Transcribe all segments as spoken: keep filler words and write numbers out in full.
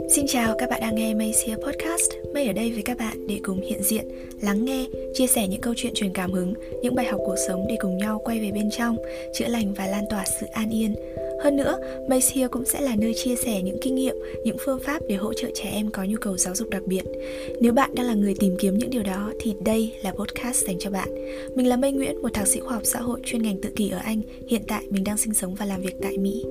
Xin chào, các bạn đang nghe May's Here Podcast. May ở đây với các bạn để cùng hiện diện, lắng nghe, chia sẻ những câu chuyện truyền cảm hứng, những bài học cuộc sống để cùng nhau quay về bên trong, chữa lành và lan tỏa sự an yên. Hơn nữa, May's Here cũng sẽ là nơi chia sẻ những kinh nghiệm, những phương pháp để hỗ trợ trẻ em có nhu cầu giáo dục đặc biệt. Nếu bạn đang là người tìm kiếm những điều đó thì đây là podcast dành cho bạn. Mình là May Nguyễn, một thạc sĩ khoa học xã hội chuyên ngành tự kỷ ở Anh. Hiện tại mình đang sinh sống và làm việc tại Mỹ.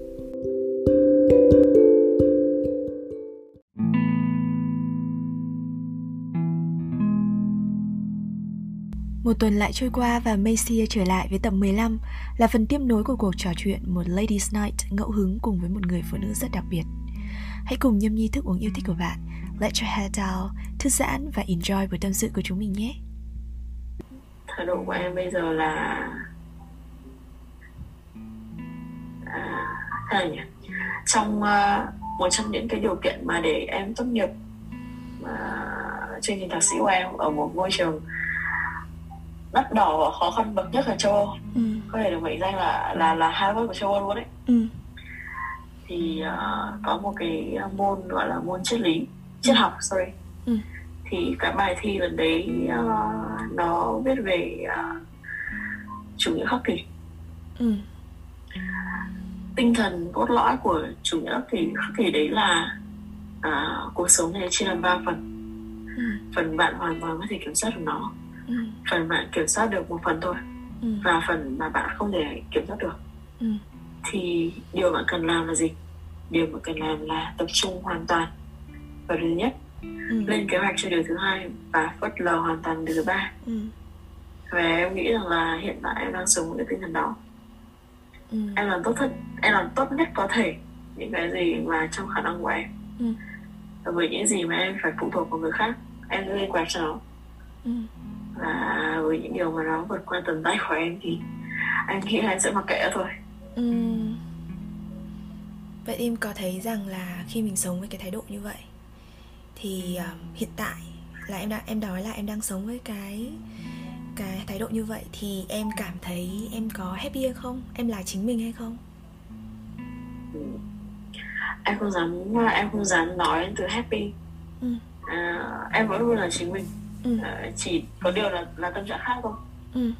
Một tuần lại trôi qua và May's Here trở lại với tập mười lăm, là phần tiếp nối của cuộc trò chuyện một Ladies Night ngẫu hứng cùng với một người phụ nữ rất đặc biệt. Hãy cùng nhâm nhi thức uống yêu thích của bạn, let your head down, thư giãn và enjoy buổi tâm sự của chúng mình nhé. Thái độ của em bây giờ là à, thế là nhỉ? Trong uh, một trong những cái điều kiện mà để em tốt nghiệp uh, chương trình thạc sĩ của em ở một môi trường đắt đỏ và khó khăn bậc nhất ở châu Âu, ừ. có thể được mệnh danh là là là Harvard của châu Âu luôn đấy. Ừ. Thì uh, có một cái môn gọi là môn triết lý, triết ừ. học, sorry. Ừ. Thì cái bài thi lần đấy uh, nó viết về uh, chủ nghĩa khắc kỷ. Ừ. Tinh thần cốt lõi của chủ nghĩa khắc kỷ, khắc kỷ đấy là uh, cuộc sống này chia làm ba phần. Ừ. Phần bạn hoàn toàn có thể kiểm soát được nó. Ừ. Phần bạn kiểm soát được một phần thôi, ừ. và phần mà bạn không thể kiểm soát được. Ừ. Thì điều bạn cần làm là gì? Điều bạn cần làm là tập trung hoàn toàn vào điều thứ nhất, ừ. lên kế hoạch cho điều thứ hai và phớt lờ hoàn toàn điều thứ ba. Ừ. Và em nghĩ rằng là hiện tại em đang sống với cái tinh thần đó. Ừ. Em làm tốt thật, em làm tốt nhất có thể những cái gì mà trong khả năng của em. Ừ. Và với những gì mà em phải phụ thuộc vào người khác, em sẽ lên kế hoạch cho nó. Ừ. Và với những điều mà nó vượt qua tầm tay của em thì anh nghĩ là em sẽ mặc kệ thôi. Ừ. Vậy em có thấy rằng là khi mình sống với cái thái độ như vậy thì um, hiện tại là em đang em nói là em đang sống với cái cái thái độ như vậy thì em cảm thấy em có happy hay không? Em là chính mình hay không? Ừ. Em không dám em không dám nói từ happy. Ừ. À, em vẫn luôn là chính mình. Ừ. À, chỉ có điều là là tâm trạng khác thôi. Ừ.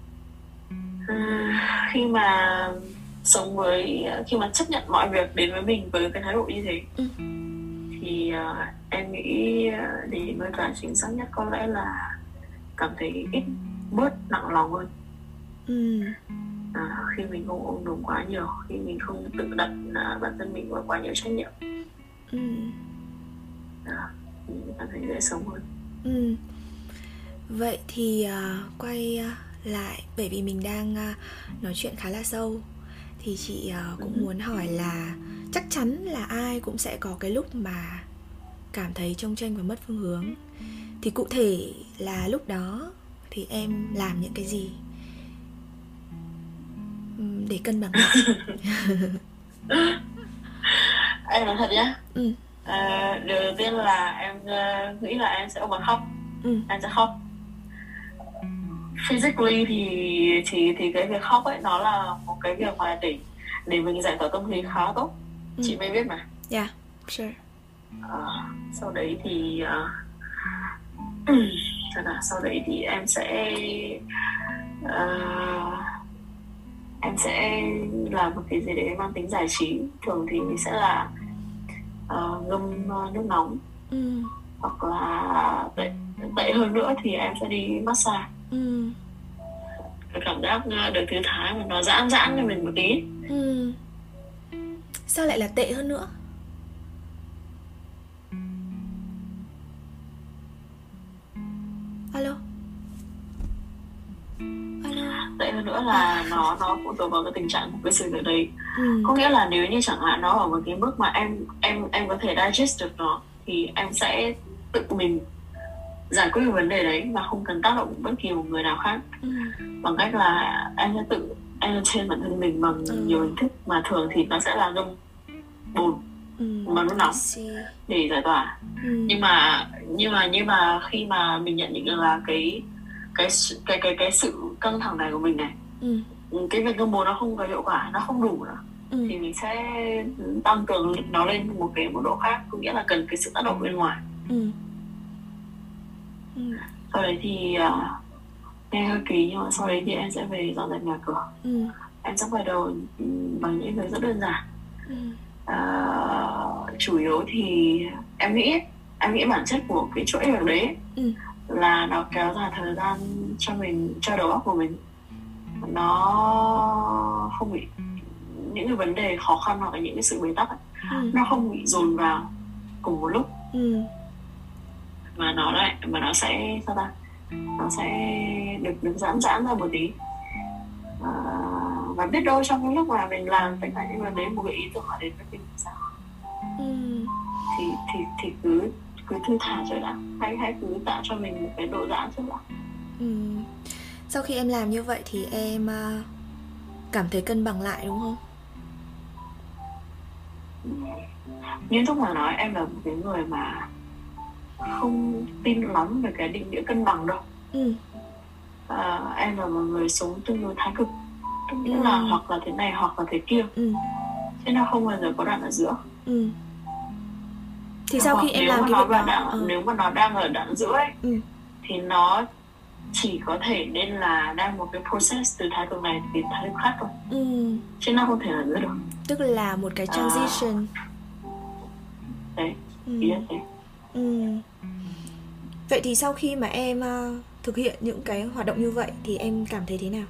À, khi mà sống với khi mà chấp nhận mọi việc đến với mình với cái thái độ như thế, ừ. thì uh, em nghĩ để nói cả chính xác nhất có lẽ là cảm thấy ít bớt nặng lòng hơn. Ừ. À, khi mình không ôm đồm quá nhiều, khi mình không tự đặt uh, bản thân mình vào quá nhiều trách nhiệm, ừ. à, mình cảm thấy dễ sống hơn. Ừ. Vậy thì uh, quay uh, lại, bởi vì mình đang uh, nói chuyện khá là sâu, thì chị uh, cũng ừ. muốn hỏi là chắc chắn là ai cũng sẽ có cái lúc mà cảm thấy chông chênh và mất phương hướng. Thì cụ thể là lúc đó thì em làm những cái gì để cân bằng lại? Em nói thật nhá. Ừ. À, điều đầu tiên là em uh, nghĩ là em sẽ ôm mặt khóc. Ừ. Em sẽ khóc. Physically thì thì thì cái việc khóc ấy nó là một cái việc mà để để mình giải tỏa tâm lý khá tốt. Ừ. Chị mới biết mà. Yeah, sure. À, sau đấy thì uh, thật là sau đấy thì em sẽ uh, em sẽ làm một cái gì đấy mang tính giải trí. Thường thì mình sẽ là uh, ngâm uh, nước nóng. Ừ. Hoặc là tệ, tệ hơn nữa thì em sẽ đi massage. Ừ. Cái cảm giác được thư thái mà nó giãn giãn cho mình một tí. Ừ. Sao lại là tệ hơn nữa? Alo? Alo? Tệ hơn nữa là nó nó phụ thuộc vào cái tình trạng của cái sự việc đấy. Ừ. Có nghĩa là nếu như chẳng hạn nó ở một cái mức mà em em em có thể digest được nó thì em sẽ tự mình giải quyết vấn đề đấy mà không cần tác động bất kỳ một người nào khác. Ừ. Bằng cách là em sẽ tự entertain bản thân mình bằng ừ. nhiều hình thức, mà thường thì nó sẽ là ngâm bùn ừ. bằng nước nóng để giải tỏa. Ừ. Nhưng mà nhưng mà nhưng mà khi mà mình nhận định được là cái cái cái cái cái sự căng thẳng này của mình này, ừ. cái việc ngâm bùn nó không có hiệu quả, nó không đủ nữa. ừ. thì mình sẽ tăng cường nó lên một cái mức độ khác, có nghĩa là cần cái sự tác động bên ngoài. ừ. Ừ. Sau đấy thì uh, nghe hơi kỳ, nhưng mà sau đấy thì em sẽ về dọn dẹp nhà cửa. ừ. Em sẽ bắt đầu bằng những việc rất đơn giản. ừ. uh, chủ yếu thì em nghĩ em nghĩ bản chất của cái chuỗi việc đấy ừ. là nó kéo dài thời gian cho mình, cho đầu óc của mình nó không bị những cái vấn đề khó khăn hoặc là những cái sự bế tắc ấy, ừ. nó không bị dồn vào cùng một lúc. ừ. mà nó lại mà nó sẽ sao ta nó sẽ được được giãn giãn ra một tí, à, và biết đâu trong cái lúc mà mình làm tất cả những vấn đề, một cái ý tưởng họ đến với mình sao, ừ. thì thì thì cứ cứ thư thả cho đã, hãy hãy cứ tạo cho mình một cái độ giãn trước đã. ừ. Sau khi em làm như vậy thì em uh, cảm thấy cân bằng lại đúng không? Nghiêm túc mà nói, em là một cái người mà không tin lắm về cái định nghĩa cân bằng đâu. ừ. à, Em là một người sống tương đối thái cực, tức nghĩa ừ. là hoặc là thế này hoặc là thế kia, ừ. chứ nó không bao giờ có đoạn ở giữa. ừ. Thì sau khi em làm cái việc đó đang, ừ. nếu mà nó đang ở đoạn giữa ấy, ừ. thì nó chỉ có thể nên là đang một cái process từ thái cực này đến thái cực khác thôi, ừ. chứ nó không thể ở giữa được. Tức là một cái transition. à, Đấy, ừ. ý là thế. ừ. Vậy thì sau khi mà em uh, thực hiện những cái hoạt động như vậy thì em cảm thấy thế nào?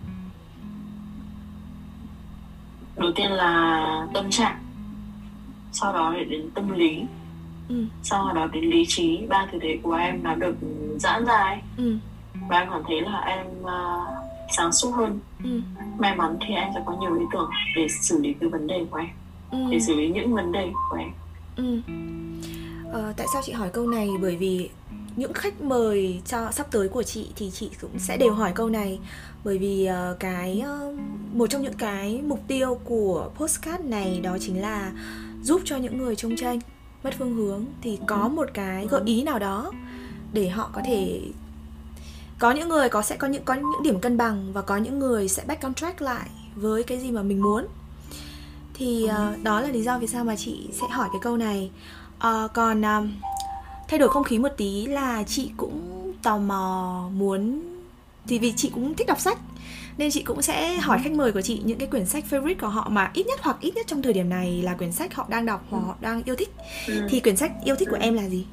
Đầu tiên là tâm trạng, sau đó đến tâm lý, ừ. sau đó đến lý trí. Ba thứ thế của em nó được giãn ra ấy. ừ. Và em cảm thấy là em uh, sáng suốt hơn. ừ. May mắn thì em sẽ có nhiều ý tưởng để xử lý cái vấn đề của em, ừ. để xử lý những vấn đề của em. ừ. ờ, Tại sao chị hỏi câu này? Bởi vì những khách mời cho sắp tới của chị thì chị cũng sẽ đều hỏi câu này. Bởi vì uh, cái uh, một trong những cái mục tiêu của podcast này đó chính là giúp cho những người trong tranh mất phương hướng thì có một cái gợi ý nào đó để họ có thể, có những người có sẽ có những có những điểm cân bằng và có những người sẽ back on track lại với cái gì mà mình muốn. Thì uh, đó là lý do vì sao mà chị sẽ hỏi cái câu này. uh, Còn uh, thay đổi không khí một tí là chị cũng tò mò muốn, thì vì chị cũng thích đọc sách nên chị cũng sẽ hỏi khách mời của chị những cái quyển sách favorite của họ mà ít nhất hoặc ít nhất trong thời điểm này là quyển sách họ đang đọc hoặc họ đang yêu thích. ừ. Thì quyển sách yêu thích của em là gì?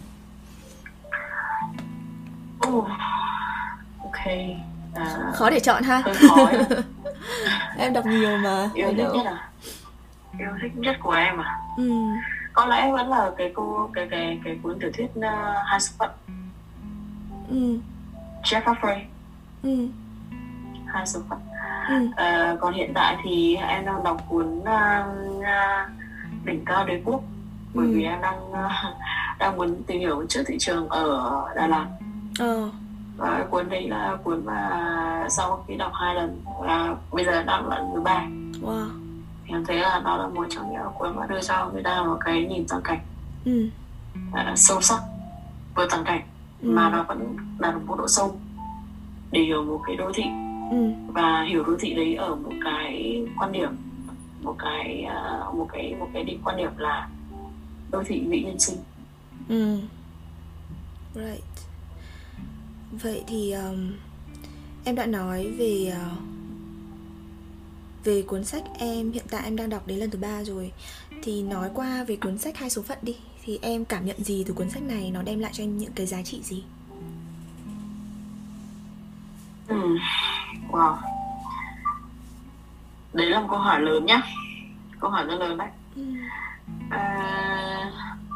Oh, ok. À, khó để chọn ha. Hơi khó. Em đọc nhiều mà. Yêu thích nhất à? Yêu thích nhất của em à? Ừ. Có lẽ vẫn là cái cô cái cái cái cuốn tiểu thuyết uh, Hai số phận. Ừ. Jack Caffrey. Ừ. Hai số phận. ừ. uh, Còn hiện tại thì em đang đọc cuốn uh, uh, Đỉnh cao đế quốc, bởi ừ. vì em đang uh, đang muốn tìm hiểu trước thị trường ở Đà Lạt. ờ. Và cuốn đấy là cuốn mà sau khi đọc hai lần và bây giờ đang là lần thứ ba. Wow. Thì em thấy là nó là một trong những cuốn mà đưa cho người ta một cái nhìn toàn cảnh ừ. uh, sâu sắc, vừa toàn cảnh ừ. mà nó vẫn đạt được một độ sâu để hiểu một cái đô thị. ừ. Và hiểu đô thị đấy ở một cái quan điểm, một cái uh, một cái một cái định quan điểm là đô thị vị nhân sinh. ừ. Right. Vậy thì um, em đã nói về uh, về cuốn sách em hiện tại em đang đọc đến lần thứ ba rồi, thì nói qua về cuốn sách Hai số phận đi. Thì em cảm nhận gì từ cuốn sách này, nó đem lại cho em những cái giá trị gì? ừ. Wow, đấy là một câu hỏi lớn nhá, câu hỏi rất lớn đấy. ừ. à...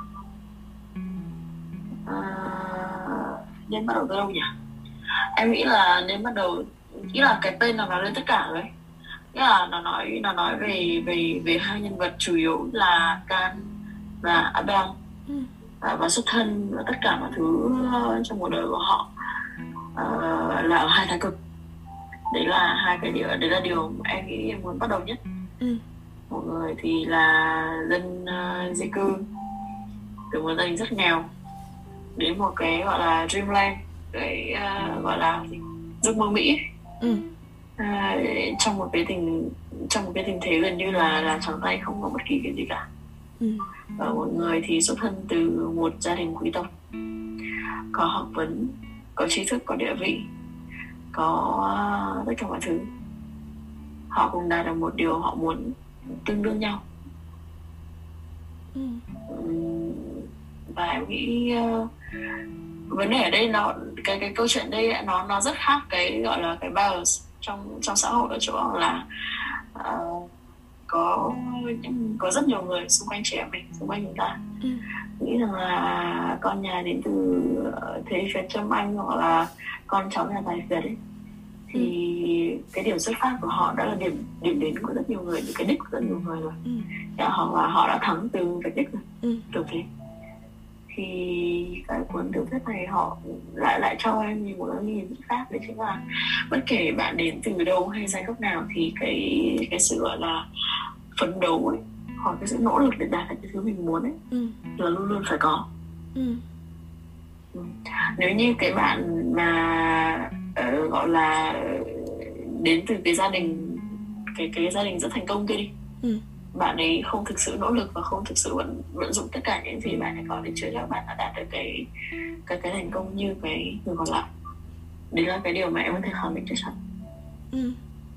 À... nên bắt đầu từ đâu nhỉ? Em nghĩ là nên bắt đầu, nghĩ là cái tên là nói lên tất cả rồi. Nghĩa là nó nói nó nói về về về hai nhân vật chủ yếu là Can và Abel. ừ. và, và xuất thân và tất cả mọi thứ trong cuộc đời của họ uh, là ở hai thái cực. Đấy là hai cái điều, đấy là điều em nghĩ em muốn bắt đầu nhất. ừ. Một người thì là dân uh, di cư từ một gia đình rất nghèo đến một cái gọi là dreamland, cái uh, gọi là giấc mơ Mỹ. ừ. à, trong một cái tình trong một cái tình thế gần như là là trắng tay, không có bất kỳ cái gì cả. Ừ. Và một người thì xuất thân từ một gia đình quý tộc, có học vấn, có trí thức, có địa vị, có tất cả mọi thứ. Họ cùng đạt được một điều họ muốn, tương đương nhau. Ừ. Ừm, và em nghĩ uh, vấn đề ở đây nó cái cái câu chuyện đây nó nó rất khác cái gọi là cái bias trong trong xã hội, ở chỗ là uh, có có rất nhiều người xung quanh trẻ mình, xung quanh chúng ta Ừ. nghĩ rằng là con nhà đến từ thế Việt Trâm Anh, hoặc là con cháu nhà tài Việt ấy, thì ừ. cái điểm xuất phát của họ đã là điểm điểm đến của rất nhiều người, cái đích của rất nhiều người rồi. Ừ. Hoặc là họ đã thắng từ vạch đích rồi. Ừ. Kiểu thế. Thì cái cuốn tiểu thuyết này họ lại lại cho em nhìn một cái nhìn rất khác. Đấy chính là bất kể bạn đến từ đâu hay giai cấp nào, thì cái cái sự gọi là phấn đấu ấy, hoặc cái sự nỗ lực để đạt được cái thứ mình muốn ấy, ừ. là luôn luôn phải có. Ừ. Ừ. Nếu như cái bạn mà uh, gọi là đến từ cái gia đình cái cái gia đình rất thành công kia đi, ừ. bạn ấy không thực sự nỗ lực và không thực sự vận, vận dụng tất cả những gì bạn ấy có để chưa chắc bạn đã đạt được cái cái cái thành công như cái người còn lại. Đấy là cái điều mà em có thể khẳng định chắc chắn. Ừ.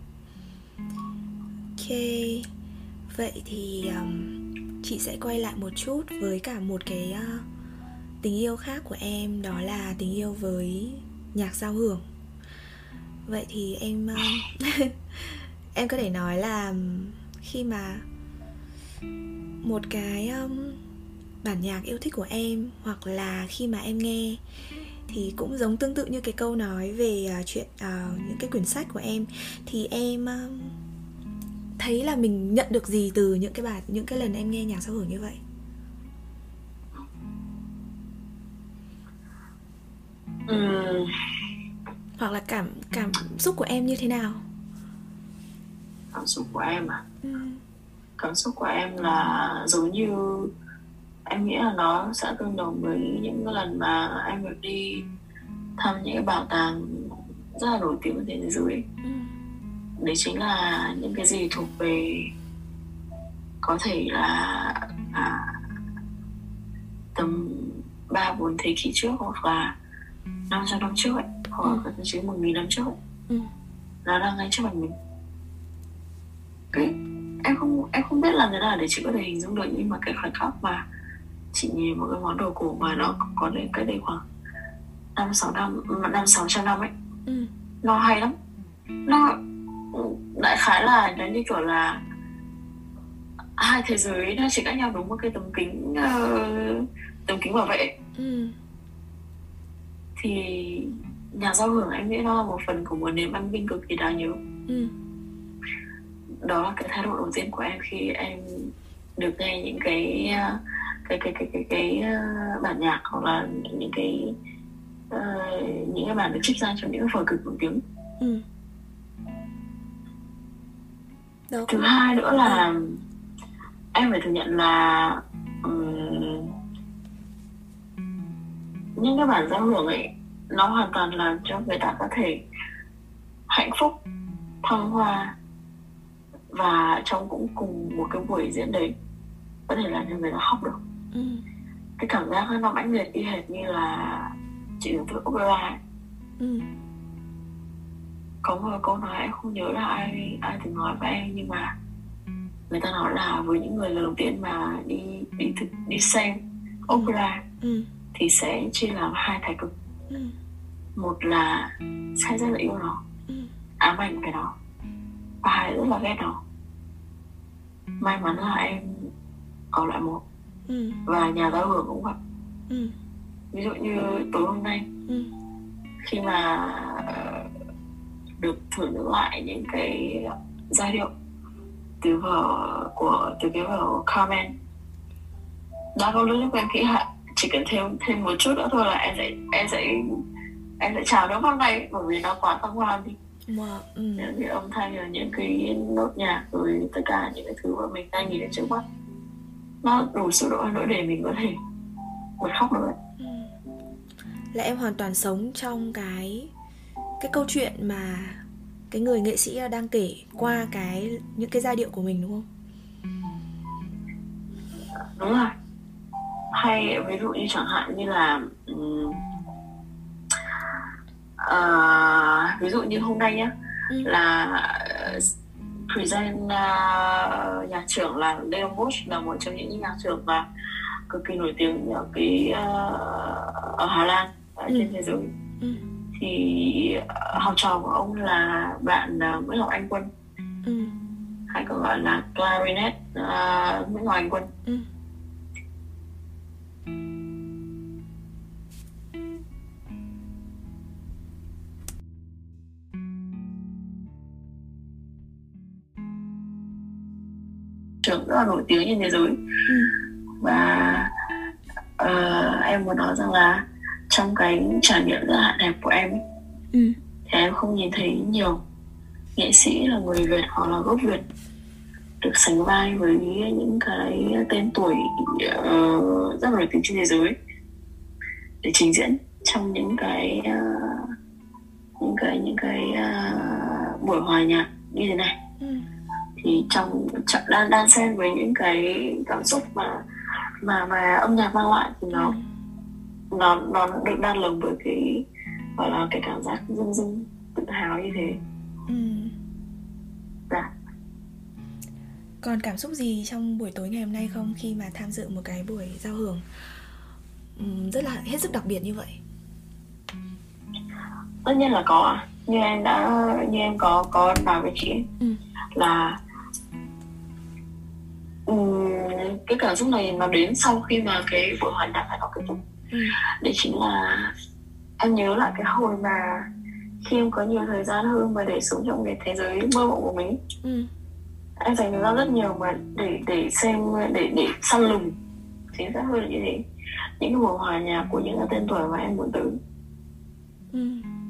Ok, vậy thì um, chị sẽ quay lại một chút với cả một cái uh, tình yêu khác của em, đó là tình yêu với nhạc giao hưởng. Vậy thì em uh, em có thể nói là khi mà một cái um, bản nhạc yêu thích của em, hoặc là khi mà em nghe, thì cũng giống tương tự như cái câu nói về uh, chuyện uh, những cái quyển sách của em, thì em uh, thấy là mình nhận được gì từ những cái bản những cái lần em nghe nhạc giao hưởng như vậy? Ừ. Hoặc là cảm cảm xúc của em như thế nào? Cảm xúc của em à? Ừ. Cảm xúc của em là giống như, em nghĩ là nó sẽ tương đồng với những lần mà em được đi thăm những cái bảo tàng rất là nổi tiếng trên thế giới. Ừ. Đấy chính là những cái gì thuộc về có thể là à, tầm ba bốn thế kỷ trước, hoặc là năm trăm năm trước ấy, hoặc là thậm chí một nghìn năm trước ấy. Ừ. Nó đang ngay trước mặt mình. Cái, em không em không biết làm thế nào để chị có thể hình dung được, nhưng mà cái khoảnh khắc mà chị nhìn một cái món đồ cổ mà nó có đến cái đây khoảng năm sáu năm năm sáu trăm năm ấy, ừ. nó hay lắm. Nó đại khái là nó như kiểu là hai thế giới nó chỉ cách nhau đúng một cái tấm kính uh, tấm kính bảo vệ. Ừ. Thì nhạc giao hưởng em nghĩ nó là một phần của một nền văn minh cực kỳ đáng nhớ. Ừ. Đó là cái thái độ đầu tiên của em khi em được nghe những cái cái cái cái cái, cái, cái bản nhạc, hoặc là những cái uh, những cái bản được trích ra trong những vở kịch nổi tiếng. Ừ. Thứ hai nữa là ừ. em phải thừa nhận là um, những cái bản giao hưởng ấy nó hoàn toàn làm cho người ta có thể hạnh phúc, thăng hoa, và trong cũng cùng một cái buổi diễn đấy có thể làm cho người ta khóc được. Ừ. Cái cảm giác nó mãnh liệt y hệt như là chị tưởng tượng opera ấy. Ừ. Có một câu nói em không nhớ là ai ai từng nói với em, nhưng mà người ta nói là với những người lần đầu tiên mà đi đi thực, đi xem opera, ừ. thì sẽ chia làm hai thái cực. Ừ. Một là sẽ rất là yêu nó, ừ. ám ảnh cái đó, và hai rất là ghét nó. May mắn là em ở lại một, ừ. và nhà giao hưởng cũng vậy. Ừ. Ví dụ như tối hôm nay, ừ. khi mà được thưởng thức lại những cái giai điệu từ vở của từ cái vở Carmen, đã có lúc em nghĩ là chỉ cần thêm thêm một chút nữa thôi là em sẽ em sẽ em sẽ chào nước mắt này, bởi vì nó quá thăng hoa đi. Wow. Ừ. Những cái âm thanh và những cái nốt nhạc rồi tất cả những cái thứ mà mình đang nhìn đến trước mắt, nó đủ sự độ nỗi để mình có thể bật khóc được. Ừ. Là em hoàn toàn sống trong cái cái câu chuyện mà cái người nghệ sĩ đang kể qua cái những cái giai điệu của mình, đúng không? Đúng rồi. Hay ví dụ như chẳng hạn như là um, uh, ví dụ như hôm nay nhá, ừ. là uh, present uh, nhạc trưởng là Leo Bush, là một trong những nhạc trưởng và cực kỳ nổi tiếng ở cái uh, ở Hà Lan, ở ừ. trên thế giới. ừ. Thì uh, học trò của ông là bạn uh, Nguyễn Ngọc Anh Quân, ừ. hay còn gọi là clarinet uh, Nguyễn Ngọc Anh Quân. ừ. Trưởng rất là nổi tiếng trên thế giới. ừ. Và uh, em muốn nói rằng là trong cái trải nghiệm rất hạn hẹp của em ấy, ừ. thì em không nhìn thấy nhiều nghệ sĩ là người Việt hoặc là gốc Việt được sánh vai với những cái tên tuổi uh, rất nổi tiếng trên thế giới để trình diễn trong những cái uh, những cái những cái uh, buổi hòa nhạc như thế này. ừ. Thì trong đan đan xen với những cái cảm xúc mà mà mà âm nhạc mang lại thì nó ừ. nó nó được đan lồng bởi cái gọi là cái cảm giác rưng rưng tự hào như thế. ừ. Dạ. Còn cảm xúc gì trong buổi tối ngày hôm nay không, khi mà tham dự một cái buổi giao hưởng um, rất là hết sức đặc biệt như vậy? Tất nhiên là có, như em đã như em có có nói với chị ấy, ừ. là um, cái cảm xúc này nó đến sau khi mà cái buổi hòa nhạc nó kết thúc. ừ. Đấy chính là em nhớ lại cái hồi mà khi em có nhiều thời gian hơn mà để sống trong cái thế giới mơ mộng của mình. ừ. Em dành thời gian rất nhiều mà để để xem để để săn lùng, chính xác hơn là như thế, những cái buổi hòa nhạc của những cái tên tuổi mà em muốn tới. ừ.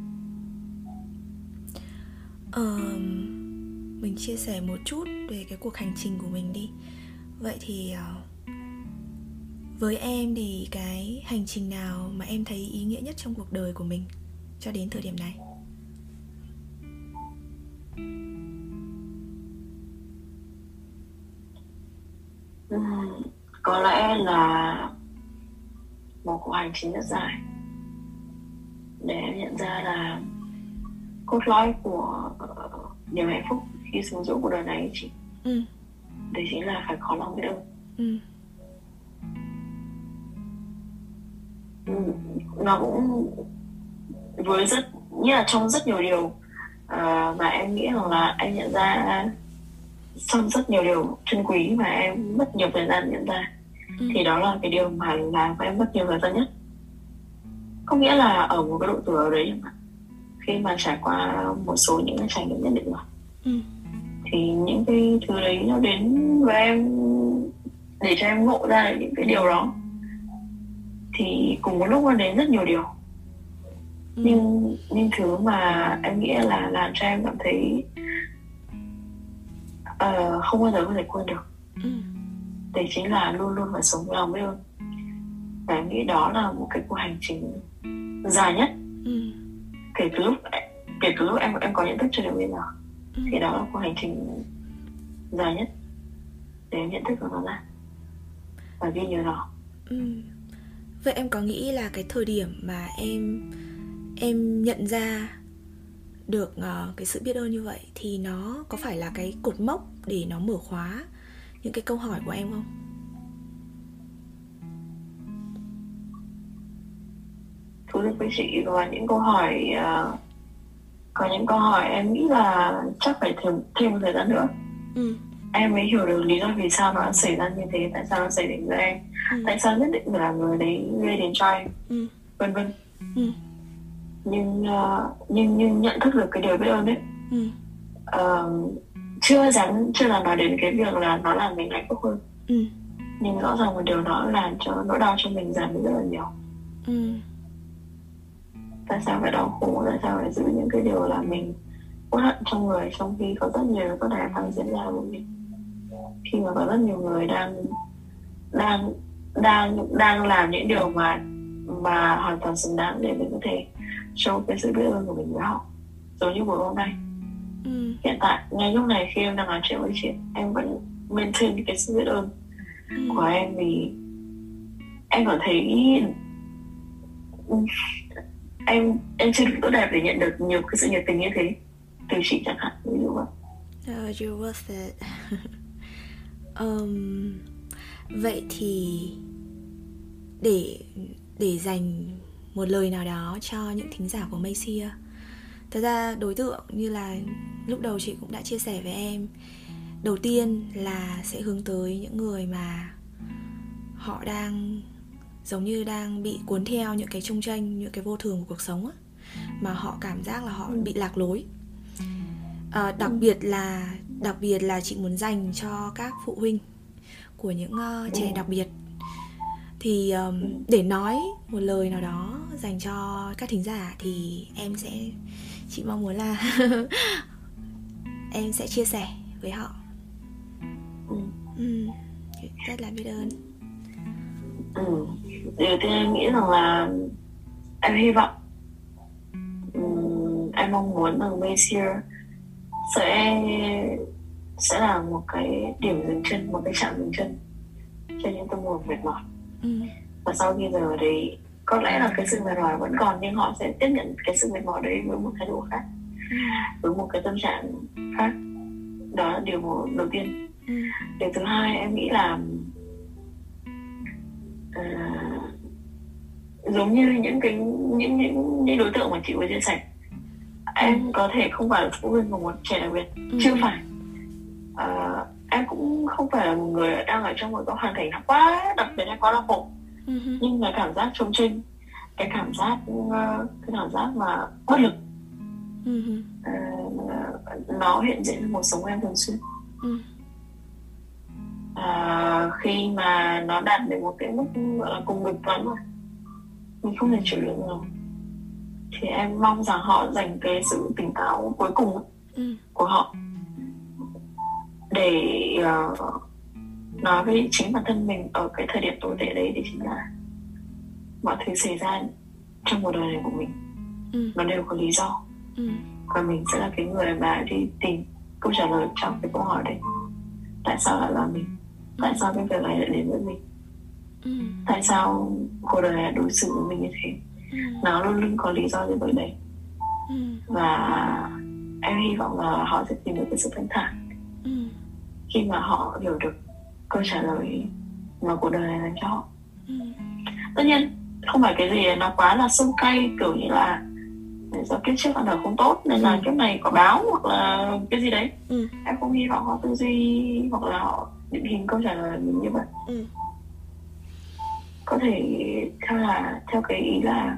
ờ, mình chia sẻ một chút về cái cuộc hành trình của mình đi. Vậy thì uh, với em thì cái hành trình nào mà em thấy ý nghĩa nhất trong cuộc đời của mình cho đến thời điểm này? uhm, Có lẽ là một cuộc hành trình rất dài để em nhận ra là cốt lõi của uh, niềm hạnh phúc khi sống giữa cuộc đời này chị. ừ. Đấy chính là phải có lòng biết ơn. ừ. Nó cũng với rất như là trong rất nhiều điều uh, mà em nghĩ rằng là em nhận ra trong rất nhiều điều chân quý mà em mất nhiều thời gian nhận ra. ừ. Thì đó là cái điều mà làm em mất nhiều thời gian nhất. Có nghĩa là ở một cái độ tuổi ở đấy, khi mà trải qua một số những cái trải nghiệm nhất định rồi, ừ. thì những cái thứ đấy nó đến với em để cho em ngộ ra những cái điều đó. Thì cùng một lúc nó đến rất nhiều điều. ừ. nhưng nhưng thứ mà em nghĩ là làm cho em cảm thấy uh, không bao giờ có thể quên được, ừ. đấy chính là luôn luôn phải sống với lòng biết ơn. Và em nghĩ đó là một cái cuộc hành trình dài nhất. ừ. kể từ lúc kể từ lúc em em có nhận thức cho đến bây giờ. ừ. Thì đó là cuộc hành trình dài nhất để em nhận thức được nó ra và ghi nhớ nó. ừ. Vậy em có nghĩ là cái thời điểm mà em em nhận ra được uh, cái sự biết ơn như vậy thì nó có phải là cái cột mốc để nó mở khóa những cái câu hỏi của em không? Thú thực với chị, và những câu hỏi uh, có những câu hỏi em nghĩ là chắc phải thêm thêm một thời gian nữa. ừ. Em mới hiểu được lý do vì sao nó xảy ra như thế, tại sao nó xảy đến với em, ừ. tại sao nhất định phải là người đấy gây đến cho em, ừ. vân vân. ừ. nhưng uh, nhưng nhưng nhận thức được cái điều biết ơn đấy, ừ. uh, chưa dám chưa là nói đến cái việc là nó làm mình hạnh phúc hơn, ừ. nhưng rõ ràng một điều đó làm cho nỗi đau cho mình giảm đi rất là nhiều. ừ. Tại sao phải đau khổ, tại sao phải giữ những cái điều là mình uất hận trong người, trong khi có rất nhiều tốt đẹp đang diễn ra với mình, khi mà có rất nhiều người đang đang đang đang làm những điều mà mà hoàn toàn xứng đáng để mình có thể show cái sự biết ơn của mình với họ, giống như buổi hôm nay. ừ. Hiện tại ngay lúc này khi em đang nói chuyện với chị, em vẫn maintain cái sự biết ơn ừ. của em, vì em cảm thấy em em chưa đủ tốt đẹp để nhận được nhiều cái sự nhiệt tình như thế từ chị chẳng hạn, ví dụ vậy. Oh, you're worth it. um, vậy thì để để dành một lời nào đó cho những thính giả của Maysia. Thật ra đối tượng như là lúc đầu chị cũng đã chia sẻ với em, đầu tiên là sẽ hướng tới những người mà họ đang giống như đang bị cuốn theo những cái chung tranh, những cái vô thường của cuộc sống á, mà họ cảm giác là họ bị lạc lối. à, đặc biệt là đặc biệt là chị muốn dành cho các phụ huynh của những uh, trẻ đặc biệt. Thì um, để nói một lời nào đó dành cho các thính giả thì em sẽ chị mong muốn là em sẽ chia sẻ với họ. ừ. Ừ, rất là biết ơn. ừ. Điều tiên em nghĩ rằng là em hy vọng um, em mong muốn rằng Maysia sẽ sẽ là một cái điểm dừng chân, một cái trạm dừng chân cho những tâm hồn mệt mỏi. ừ. Và sau khi giờ đấy có lẽ là cái sự mệt mỏi vẫn còn, nhưng họ sẽ tiếp nhận cái sự mệt mỏi đấy với một thái độ khác, ừ. với một cái tâm trạng khác. Đó là điều một, đầu tiên. ừ. Điều thứ hai em nghĩ là uh, giống như những cái những những những đối tượng mà chị vừa chia sẻ, em có thể không phải là phụ huynh của một trẻ đặc biệt, ừ. chưa phải. Uh, em cũng không phải là một người đang ở trong một cái hoàn cảnh nó quá đặc biệt hay quá đau khổ, ừ. nhưng cái cảm giác trông trinh, cái cảm giác cái cảm giác mà bất lực, ừ. uh, nó hiện diện trong cuộc sống em thường xuyên. ừ. Uh, khi mà nó đạt đến một cái mức gọi là cùng cực lắm rồi, mình không thể chịu đựng được, thì em mong rằng họ dành cái sự tỉnh táo cuối cùng ừ. của họ để uh, nói với chính bản thân mình ở cái thời điểm tồi tệ đấy, thì chính là mọi thứ xảy ra trong cuộc đời này của mình ừ. nó đều có lý do, ừ. và mình sẽ là cái người mà đi tìm câu trả lời trong cái câu hỏi đấy. Tại sao lại là mình? Tại sao cái việc này lại đến với mình? ừ. Tại sao cuộc đời này đối xử với mình như thế? ừ. Nó luôn luôn có lý do gì bởi đấy. ừ. Và em hy vọng là họ sẽ tìm được cái sự thanh thản ừ. khi mà họ hiểu được câu trả lời mà cuộc đời này dành cho họ. ừ. Tất nhiên không phải cái gì nó quá là sâu cay, kiểu như là do kiếp trước ăn ở không tốt nên là kiếp này có báo hoặc là cái gì đấy. ừ. Em không hy vọng họ tư duy hoặc là họ định hình câu trả lời mình như vậy. ừ. Có thể theo là theo cái ý là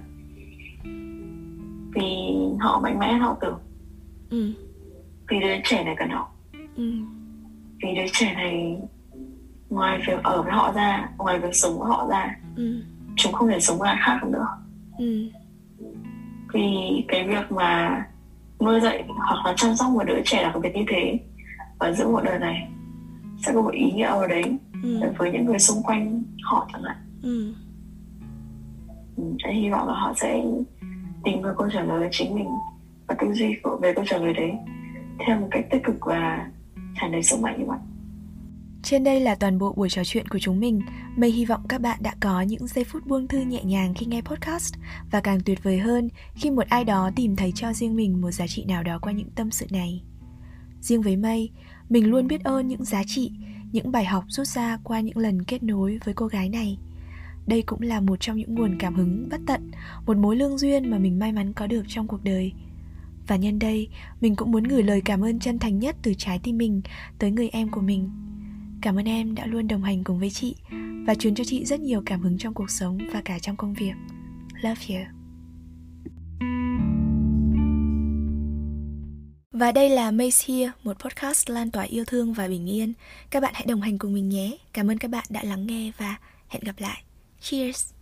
vì họ mạnh mẽ, họ tưởng ừ. vì đứa trẻ này cần họ, ừ. vì đứa trẻ này ngoài việc ở với họ ra, ngoài việc sống với họ ra, ừ. chúng không thể sống với ai khác được nữa. ừ. Vì cái việc mà nuôi dạy hoặc là chăm sóc một đứa trẻ đặc biệt như thế và giữ một đời này sẽ có một ý nghĩa ở đấy ừ. với những người xung quanh họ chẳng hạn. ừ. Em hy vọng là họ sẽ tìm được câu trả lời chính mình và tư duy về câu trả lời đấy theo một cách tích cực và tràn đầy sức mạnh như vậy. Trên đây là toàn bộ buổi trò chuyện của chúng mình. May hy vọng các bạn đã có những giây phút buông thư nhẹ nhàng khi nghe podcast, và càng tuyệt vời hơn khi một ai đó tìm thấy cho riêng mình một giá trị nào đó qua những tâm sự này. Riêng với May, mình luôn biết ơn những giá trị, những bài học rút ra qua những lần kết nối với cô gái này. Đây cũng là một trong những nguồn cảm hứng bất tận, một mối lương duyên mà mình may mắn có được trong cuộc đời. Và nhân đây, mình cũng muốn gửi lời cảm ơn chân thành nhất từ trái tim mình tới người em của mình. Cảm ơn em đã luôn đồng hành cùng với chị và truyền cho chị rất nhiều cảm hứng trong cuộc sống và cả trong công việc. Love you. Và đây là May's Here, một podcast lan tỏa yêu thương và bình yên. Các bạn hãy đồng hành cùng mình nhé. Cảm ơn các bạn đã lắng nghe và hẹn gặp lại. Cheers!